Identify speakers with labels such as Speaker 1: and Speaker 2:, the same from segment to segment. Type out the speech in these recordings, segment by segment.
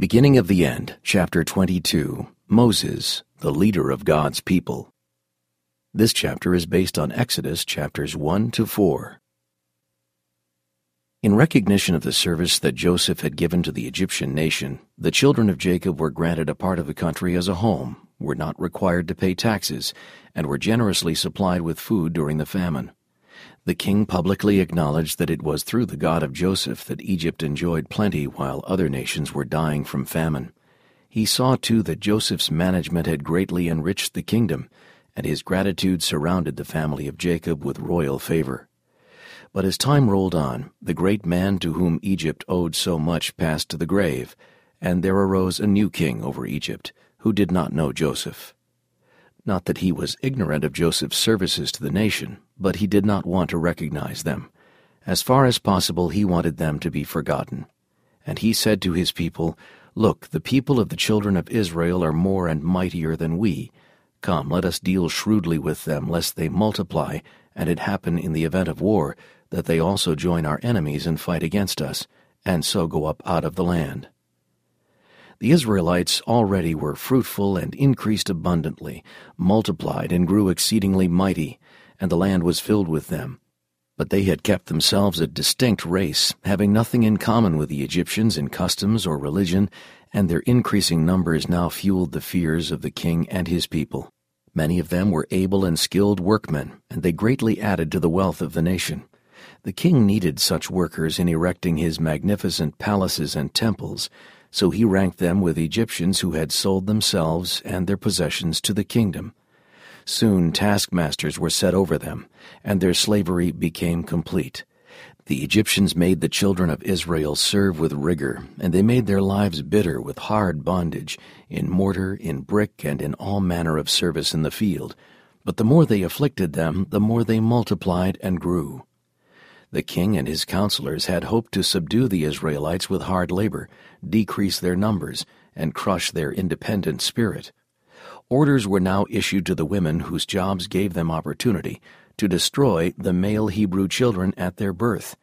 Speaker 1: Beginning of the End, Chapter 22, Moses, the leader of God's people. This chapter is based on Exodus chapters 1 to 4. In recognition of the service that Joseph had given to the Egyptian nation, the children of Jacob were granted a part of the country as a home, were not required to pay taxes, and were generously supplied with food during the famine. The king publicly acknowledged that it was through the God of Joseph that Egypt enjoyed plenty while other nations were dying from famine. He saw, too, that Joseph's management had greatly enriched the kingdom, and his gratitude surrounded the family of Jacob with royal favor. But as time rolled on, the great man to whom Egypt owed so much passed to the grave, and there arose a new king over Egypt, who did not know Joseph. Not that he was ignorant of Joseph's services to the nation, but he did not want to recognize them. As far as possible, he wanted them to be forgotten. And he said to his people, "Look, the people of the children of Israel are more and mightier than we. Come, let us deal shrewdly with them, lest they multiply, and it happen in the event of war, that they also join our enemies and fight against us, and so go up out of the land." The Israelites already were fruitful and increased abundantly, multiplied and grew exceedingly mighty, and the land was filled with them. But they had kept themselves a distinct race, having nothing in common with the Egyptians in customs or religion, and their increasing numbers now fueled the fears of the king and his people. Many of them were able and skilled workmen, and they greatly added to the wealth of the nation. The king needed such workers in erecting his magnificent palaces and temples, so he ranked them with Egyptians who had sold themselves and their possessions to the kingdom. Soon taskmasters were set over them, and their slavery became complete. The Egyptians made the children of Israel serve with rigor, and they made their lives bitter with hard bondage, in mortar, in brick, and in all manner of service in the field. But the more they afflicted them, the more they multiplied and grew. The king and his counselors had hoped to subdue the Israelites with hard labor, decrease their numbers, and crush their independent spirit. Orders were now issued to the women whose jobs gave them opportunity to destroy the male Hebrew children at their birth.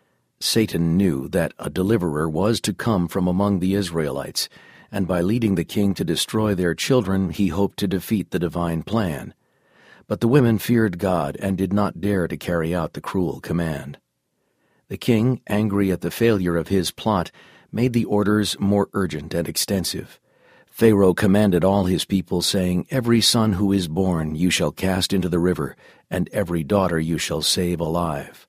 Speaker 1: Satan knew that a deliverer was to come from among the Israelites, and by leading the king to destroy their children, he hoped to defeat the divine plan. But the women feared God and did not dare to carry out the cruel command. The king, angry at the failure of his plot, made the orders more urgent and extensive. Pharaoh commanded all his people, saying, "Every son who is born you shall cast into the river, and every daughter you shall save alive."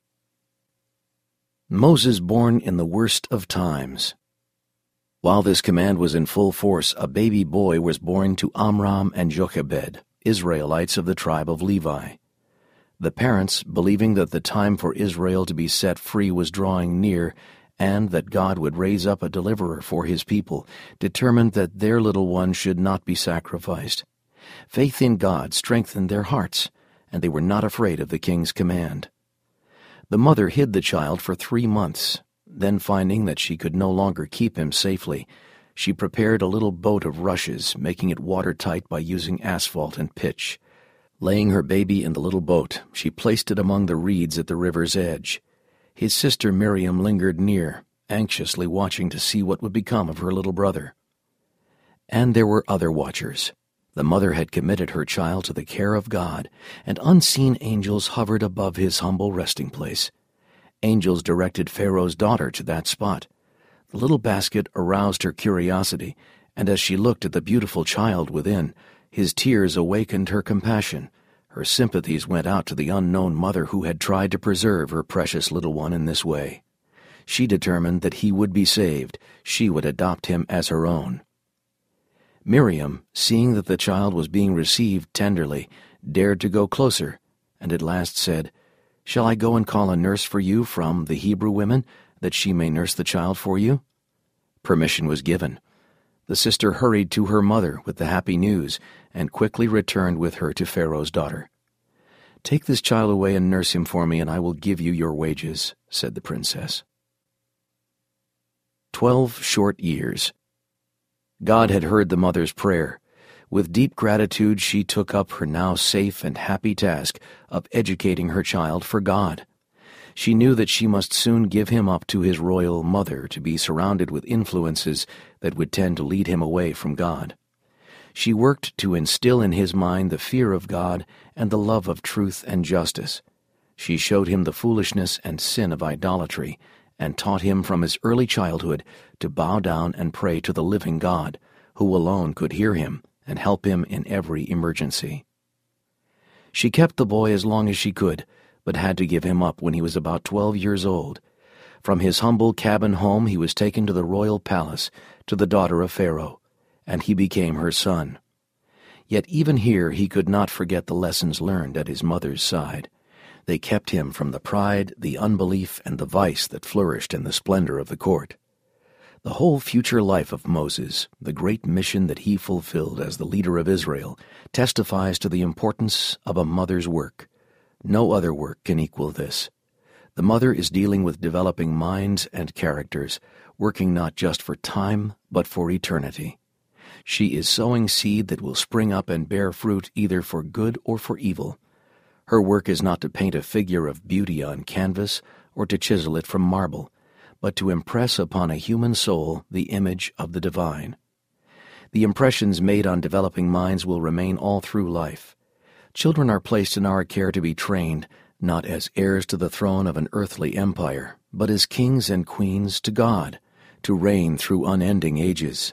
Speaker 1: Moses born in the worst of times. While this command was in full force, a baby boy was born to Amram and Jochebed, Israelites of the tribe of Levi. The parents, believing that the time for Israel to be set free was drawing near, and that God would raise up a deliverer for his people, determined that their little one should not be sacrificed. Faith in God strengthened their hearts, and they were not afraid of the king's command. The mother hid the child for 3 months. Then, finding that she could no longer keep him safely, she prepared a little boat of rushes, making it watertight by using asphalt and pitch. Laying her baby in the little boat, she placed it among the reeds at the river's edge. His sister Miriam lingered near, anxiously watching to see what would become of her little brother. And there were other watchers. The mother had committed her child to the care of God, and unseen angels hovered above his humble resting place. Angels directed Pharaoh's daughter to that spot. The little basket aroused her curiosity, and as she looked at the beautiful child within, his tears awakened her compassion. Her sympathies went out to the unknown mother who had tried to preserve her precious little one in this way. She determined that he would be saved. She would adopt him as her own. Miriam, seeing that the child was being received tenderly, dared to go closer, and at last said, "Shall I go and call a nurse for you from the Hebrew women, that she may nurse the child for you?" Permission was given. The sister hurried to her mother with the happy news, and quickly returned with her to Pharaoh's daughter. "Take this child away and nurse him for me, and I will give you your wages," said the princess. 12 short years. God had heard the mother's prayer. With deep gratitude, she took up her now safe and happy task of educating her child for God. She knew that she must soon give him up to his royal mother to be surrounded with influences that would tend to lead him away from God. She worked to instill in his mind the fear of God and the love of truth and justice. She showed him the foolishness and sin of idolatry, and taught him from his early childhood to bow down and pray to the living God, who alone could hear him and help him in every emergency. She kept the boy as long as she could, but had to give him up when he was about 12 years old. From his humble cabin home he was taken to the royal palace, to the daughter of Pharaoh, and he became her son. Yet even here he could not forget the lessons learned at his mother's side. They kept him from the pride, the unbelief, and the vice that flourished in the splendor of the court. The whole future life of Moses, the great mission that he fulfilled as the leader of Israel, testifies to the importance of a mother's work. No other work can equal this. The mother is dealing with developing minds and characters, working not just for time, but for eternity. She is sowing seed that will spring up and bear fruit either for good or for evil. Her work is not to paint a figure of beauty on canvas or to chisel it from marble, but to impress upon a human soul the image of the divine. The impressions made on developing minds will remain all through life. Children are placed in our care to be trained, not as heirs to the throne of an earthly empire, but as kings and queens to God, to reign through unending ages.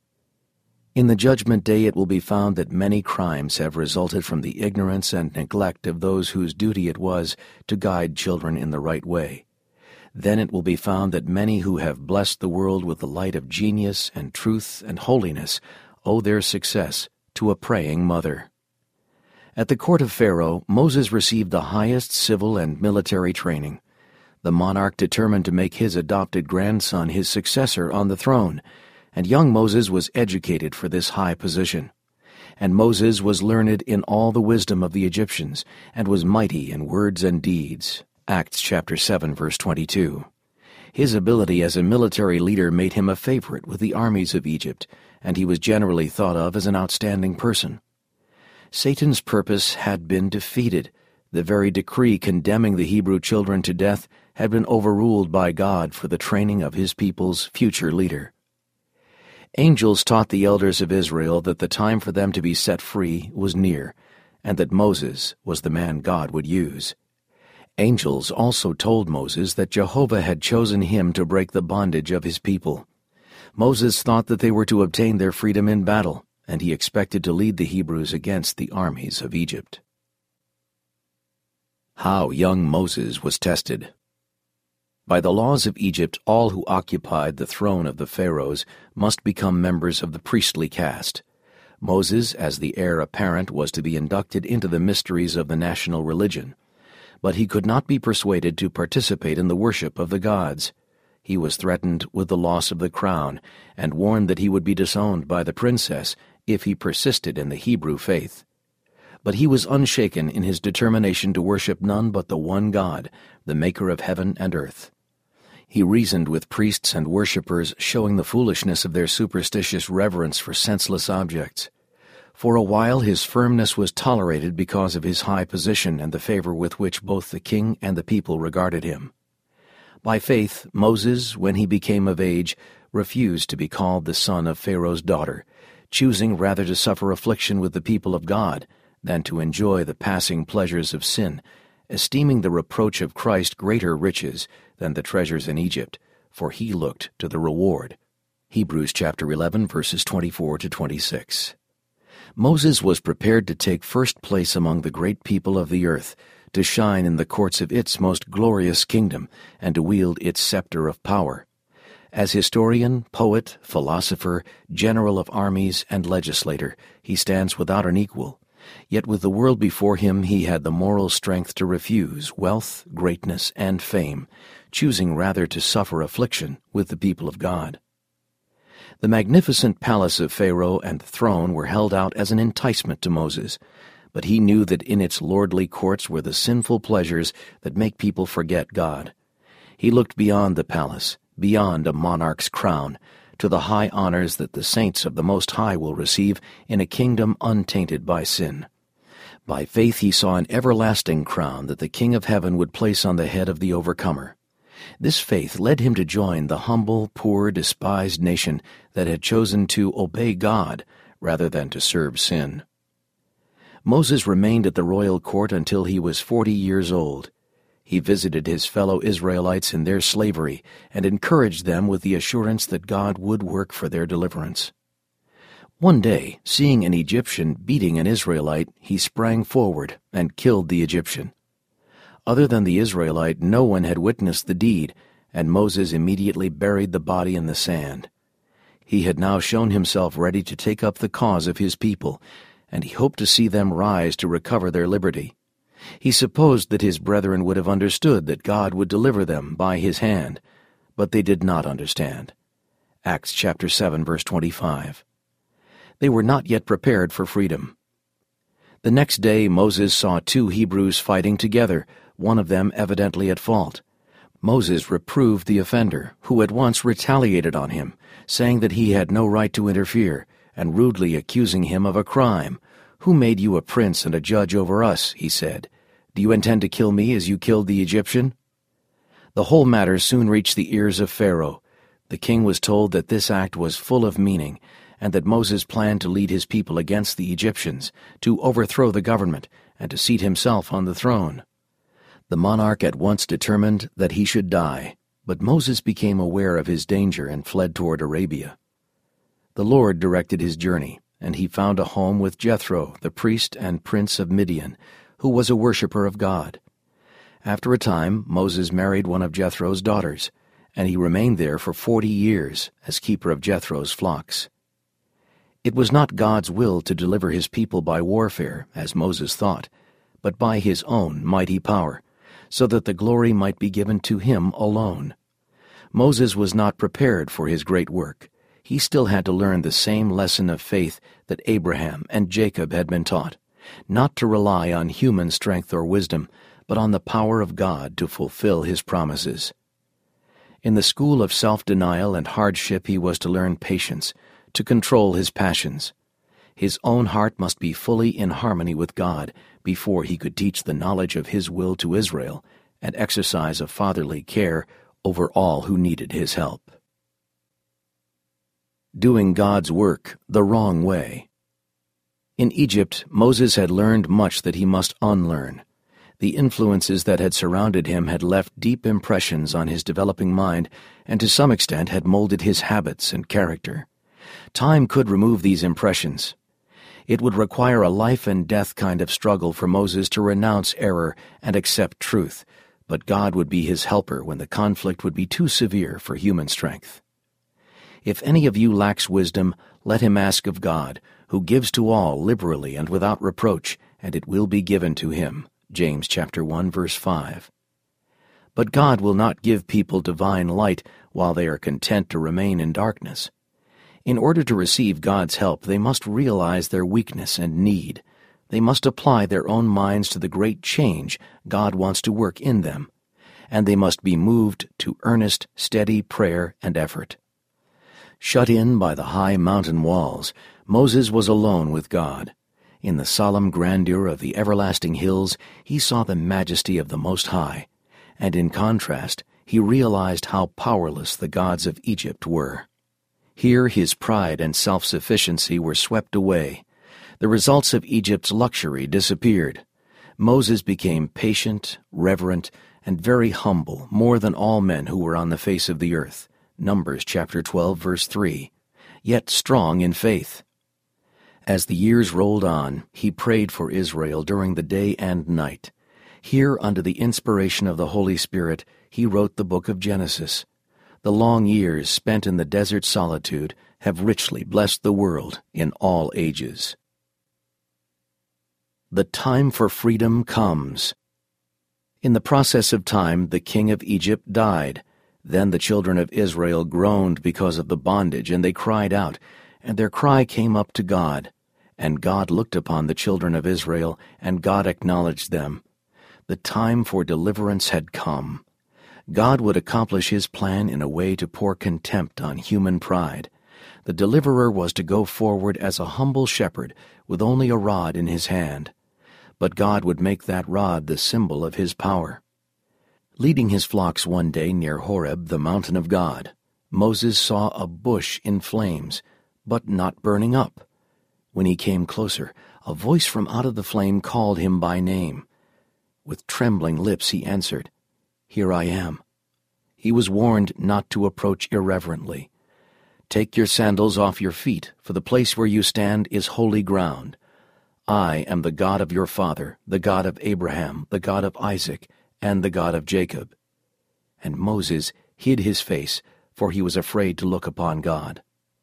Speaker 1: In the judgment day it will be found that many crimes have resulted from the ignorance and neglect of those whose duty it was to guide children in the right way. Then it will be found that many who have blessed the world with the light of genius and truth and holiness owe their success to a praying mother. At the court of Pharaoh, Moses received the highest civil and military training. The monarch determined to make his adopted grandson his successor on the throne, and young Moses was educated for this high position. And Moses was learned in all the wisdom of the Egyptians, and was mighty in words and deeds. Acts chapter 7, verse 22. His ability as a military leader made him a favorite with the armies of Egypt, and he was generally thought of as an outstanding person. Satan's purpose had been defeated. The very decree condemning the Hebrew children to death had been overruled by God for the training of his people's future leader. Angels taught the elders of Israel that the time for them to be set free was near, and that Moses was the man God would use. Angels also told Moses that Jehovah had chosen him to break the bondage of his people. Moses thought that they were to obtain their freedom in battle, and he expected to lead the Hebrews against the armies of Egypt. How young Moses was tested. By the laws of Egypt, all who occupied the throne of the pharaohs must become members of the priestly caste. Moses, as the heir apparent, was to be inducted into the mysteries of the national religion. But he could not be persuaded to participate in the worship of the gods. He was threatened with the loss of the crown, and warned that he would be disowned by the princess if he persisted in the Hebrew faith. But he was unshaken in his determination to worship none but the one God, the maker of heaven and earth. He reasoned with priests and worshippers, showing the foolishness of their superstitious reverence for senseless objects. For a while his firmness was tolerated because of his high position and the favor with which both the king and the people regarded him. By faith, Moses, when he became of age, refused to be called the son of Pharaoh's daughter, choosing rather to suffer affliction with the people of God than to enjoy the passing pleasures of sin, esteeming the reproach of Christ greater riches than the treasures in Egypt, for he looked to the reward. Hebrews chapter 11, verses 24 to 26. Moses was prepared to take first place among the great people of the earth, to shine in the courts of its most glorious kingdom, and to wield its scepter of power. As historian, poet, philosopher, general of armies, and legislator, he stands without an equal. Yet with the world before him he had the moral strength to refuse wealth, greatness, and fame, choosing rather to suffer affliction with the people of God. The magnificent palace of Pharaoh and the throne were held out as an enticement to Moses, but he knew that in its lordly courts were the sinful pleasures that make people forget God. He looked beyond the palace, beyond a monarch's crown, to the high honors that the saints of the Most High will receive in a kingdom untainted by sin. By faith he saw an everlasting crown that the King of heaven would place on the head of the overcomer. This faith led him to join the humble, poor, despised nation that had chosen to obey God rather than to serve sin. Moses remained at the royal court until he was 40 years old. He visited his fellow Israelites in their slavery and encouraged them with the assurance that God would work for their deliverance. One day, seeing an Egyptian beating an Israelite, he sprang forward and killed the Egyptian. Other than the Israelite, no one had witnessed the deed, and Moses immediately buried the body in the sand. He had now shown himself ready to take up the cause of his people, and he hoped to see them rise to recover their liberty. He supposed that his brethren would have understood that God would deliver them by his hand, but they did not understand. Acts chapter 7, verse 25. They were not yet prepared for freedom. The next day Moses saw two Hebrews fighting together, one of them evidently at fault. Moses reproved the offender, who at once retaliated on him, saying that he had no right to interfere, and rudely accusing him of a crime. "Who made you a prince and a judge over us?" he said. "Do you intend to kill me as you killed the Egyptian?" The whole matter soon reached the ears of Pharaoh. The king was told that this act was full of meaning, and that Moses planned to lead his people against the Egyptians, to overthrow the government, and to seat himself on the throne. The monarch at once determined that he should die, but Moses became aware of his danger and fled toward Arabia. The Lord directed his journey, and he found a home with Jethro, the priest and prince of Midian, who was a worshiper of God. After a time, Moses married one of Jethro's daughters, and he remained there for 40 years as keeper of Jethro's flocks. It was not God's will to deliver his people by warfare, as Moses thought, but by his own mighty power, so that the glory might be given to him alone. Moses was not prepared for his great work. He still had to learn the same lesson of faith that Abraham and Jacob had been taught, not to rely on human strength or wisdom, but on the power of God to fulfill his promises. In the school of self-denial and hardship he was to learn patience, to control his passions. His own heart must be fully in harmony with God before he could teach the knowledge of his will to Israel and exercise a fatherly care over all who needed his help. Doing God's work the wrong way. In Egypt, Moses had learned much that he must unlearn. The influences that had surrounded him had left deep impressions on his developing mind and to some extent had molded his habits and character. Time could remove these impressions. It would require a life-and-death kind of struggle for Moses to renounce error and accept truth, but God would be his helper when the conflict would be too severe for human strength. If any of you lacks wisdom, let him ask of God, who gives to all liberally and without reproach, and it will be given to him. James chapter 1, verse 5. But God will not give people divine light while they are content to remain in darkness. In order to receive God's help, they must realize their weakness and need. They must apply their own minds to the great change God wants to work in them, and they must be moved to earnest, steady prayer and effort. Shut in by the high mountain walls, Moses was alone with God. In the solemn grandeur of the everlasting hills, he saw the majesty of the Most High, and in contrast, he realized how powerless the gods of Egypt were. Here his pride and self-sufficiency were swept away. The results of Egypt's luxury disappeared. Moses became patient, reverent, and very humble, more than all men who were on the face of the earth. Numbers chapter 12, verse 3. Yet strong in faith. As the years rolled on, he prayed for Israel during the day and night. Here, under the inspiration of the Holy Spirit, he wrote the book of Genesis. The long years spent in the desert solitude have richly blessed the world in all ages. The time for freedom comes. In the process of time, the king of Egypt died. Then the children of Israel groaned because of the bondage, and they cried out, and their cry came up to God. And God looked upon the children of Israel, and God acknowledged them. The time for deliverance had come. God would accomplish his plan in a way to pour contempt on human pride. The deliverer was to go forward as a humble shepherd with only a rod in his hand. but God would make that rod the symbol of his power. Leading his flocks one day near Horeb, the mountain of God, Moses saw a bush in flames, but not burning up. When he came closer, a voice from out of the flame called him by name. With trembling lips he answered, "Here I am." He was warned not to approach irreverently. "Take your sandals off your feet, for the place where you stand is holy ground. I am the God of your father, the God of Abraham, the God of Isaac, and the God of Jacob." And Moses hid his face, for he was afraid to look upon God.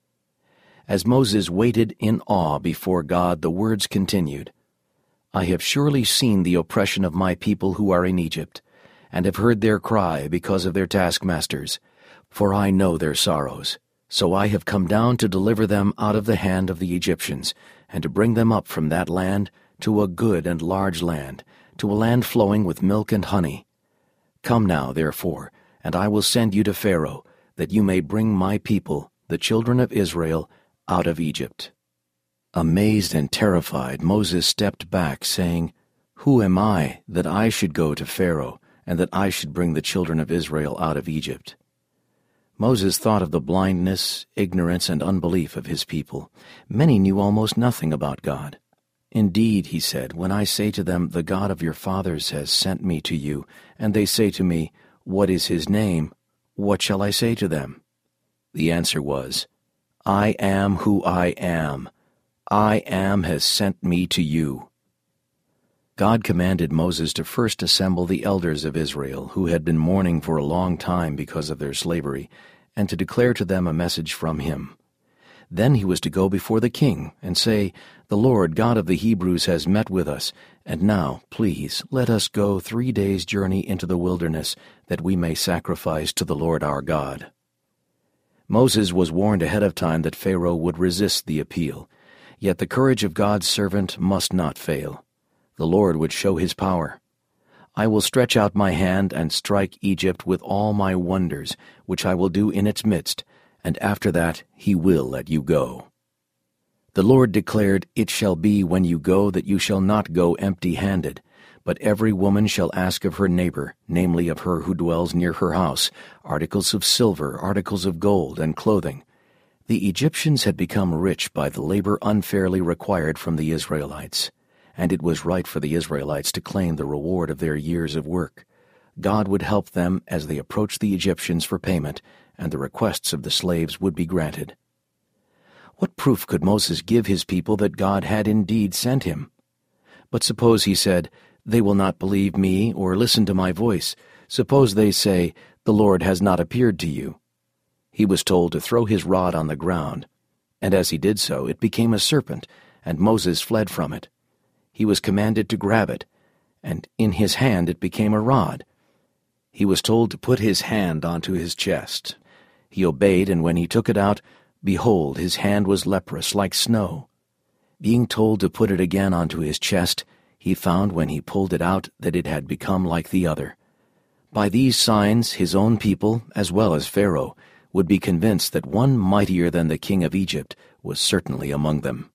Speaker 1: As Moses waited in awe before God, the words continued, "I have surely seen the oppression of my people who are in Egypt, and have heard their cry because of their taskmasters, for I know their sorrows. So I have come down to deliver them out of the hand of the Egyptians, and to bring them up from that land to a good and large land, to a land flowing with milk and honey. Come now, therefore, and I will send you to Pharaoh, that you may bring my people, the children of Israel, out of Egypt." Amazed and terrified, Moses stepped back, saying, "Who am I, that I should go to Pharaoh, and that I should bring the children of Israel out of Egypt?" Moses thought of the blindness, ignorance, and unbelief of his people. Many knew almost nothing about God. "Indeed," he said, "when I say to them, 'The God of your fathers has sent me to you,' and they say to me, 'What is his name?' what shall I say to them?" The answer was, "I am who I am. I am has sent me to you." God commanded Moses to first assemble the elders of Israel, who had been mourning for a long time because of their slavery, and to declare to them a message from him. Then he was to go before the king and say, "The Lord God of the Hebrews has met with us, and now, please, let us go 3 days' journey into the wilderness, that we may sacrifice to the Lord our God." Moses was warned ahead of time that Pharaoh would resist the appeal, yet the courage of God's servant must not fail. The Lord would show his power. "I will stretch out my hand and strike Egypt with all my wonders, which I will do in its midst, and after that he will let you go." The Lord declared, "It shall be when you go that you shall not go empty-handed, but every woman shall ask of her neighbor, namely of her who dwells near her house, articles of silver, articles of gold, and clothing." The Egyptians had become rich by the labor unfairly required from the Israelites, and it was right for the Israelites to claim the reward of their years of work. God would help them as they approached the Egyptians for payment, and the requests of the slaves would be granted. What proof could Moses give his people that God had indeed sent him? But suppose he said, "They will not believe me or listen to my voice. Suppose they say, 'The Lord has not appeared to you.'" He was told to throw his rod on the ground, and as he did so, it became a serpent, and Moses fled from it. He was commanded to grab it, and in his hand it became a rod. He was told to put his hand onto his chest. He obeyed, and when he took it out, behold, his hand was leprous like snow. Being told to put it again onto his chest, he found when he pulled it out that it had become like the other. By these signs his own people, as well as Pharaoh, would be convinced that one mightier than the king of Egypt was certainly among them.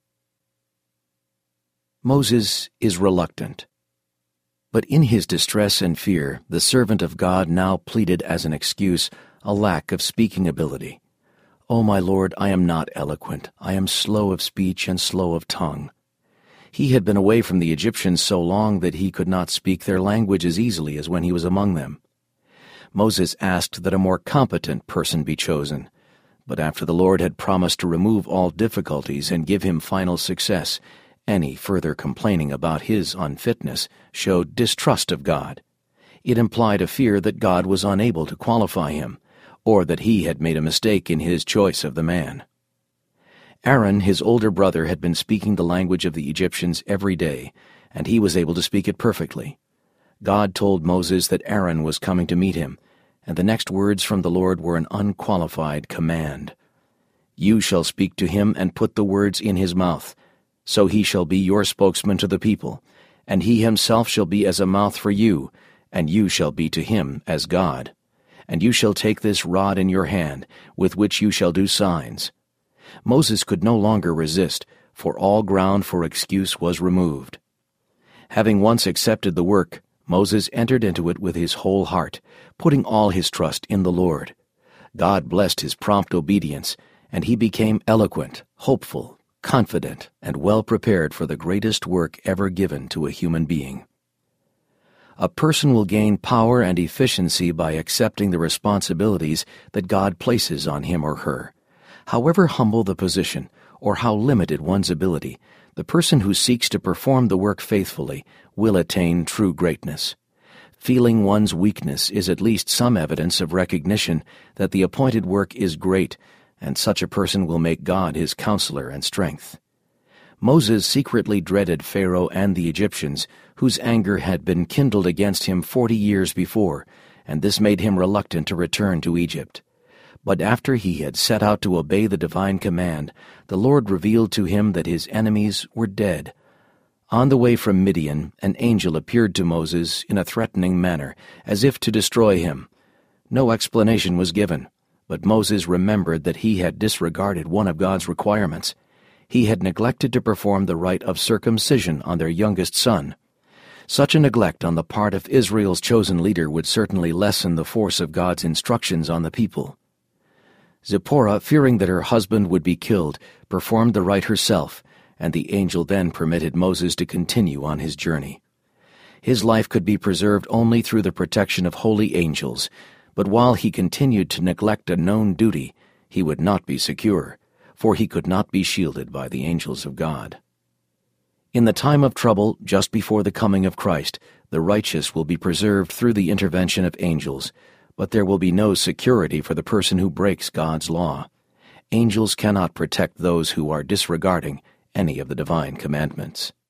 Speaker 1: Moses is reluctant. But in his distress and fear, the servant of God now pleaded as an excuse a lack of speaking ability. "O my Lord, I am not eloquent. I am slow of speech and slow of tongue." He had been away from the Egyptians so long that he could not speak their language as easily as when he was among them. Moses asked that a more competent person be chosen, but after the Lord had promised to remove all difficulties and give him final success, any further complaining about his unfitness showed distrust of God. It implied a fear that God was unable to qualify him, or that he had made a mistake in his choice of the man. Aaron, his older brother, had been speaking the language of the Egyptians every day, and he was able to speak it perfectly. God told Moses that Aaron was coming to meet him, and the next words from the Lord were an unqualified command. "You shall speak to him and put the words in his mouth. So he shall be your spokesman to the people, and he himself shall be as a mouth for you, and you shall be to him as God. And you shall take this rod in your hand, with which you shall do signs." Moses could no longer resist, for all ground for excuse was removed. Having once accepted the work, Moses entered into it with his whole heart, putting all his trust in the Lord. God blessed his prompt obedience, and he became eloquent, hopeful, confident, and well prepared for the greatest work ever given to a human being. A person will gain power and efficiency by accepting the responsibilities that God places on him or her. However humble the position, or how limited one's ability, the person who seeks to perform the work faithfully will attain true greatness. Feeling one's weakness is at least some evidence of recognition that the appointed work is great, and such a person will make God his counselor and strength. Moses secretly dreaded Pharaoh and the Egyptians, whose anger had been kindled against him 40 years before, and this made him reluctant to return to Egypt. But after he had set out to obey the divine command, the Lord revealed to him that his enemies were dead. On the way from Midian, an angel appeared to Moses in a threatening manner, as if to destroy him. No explanation was given, but Moses remembered that he had disregarded one of God's requirements. He had neglected to perform the rite of circumcision on their youngest son. Such a neglect on the part of Israel's chosen leader would certainly lessen the force of God's instructions on the people. Zipporah, fearing that her husband would be killed, performed the rite herself, and the angel then permitted Moses to continue on his journey. His life could be preserved only through the protection of holy angels, but while he continued to neglect a known duty, he would not be secure, for he could not be shielded by the angels of God. In the time of trouble, just before the coming of Christ, the righteous will be preserved through the intervention of angels, but there will be no security for the person who breaks God's law. Angels cannot protect those who are disregarding any of the divine commandments.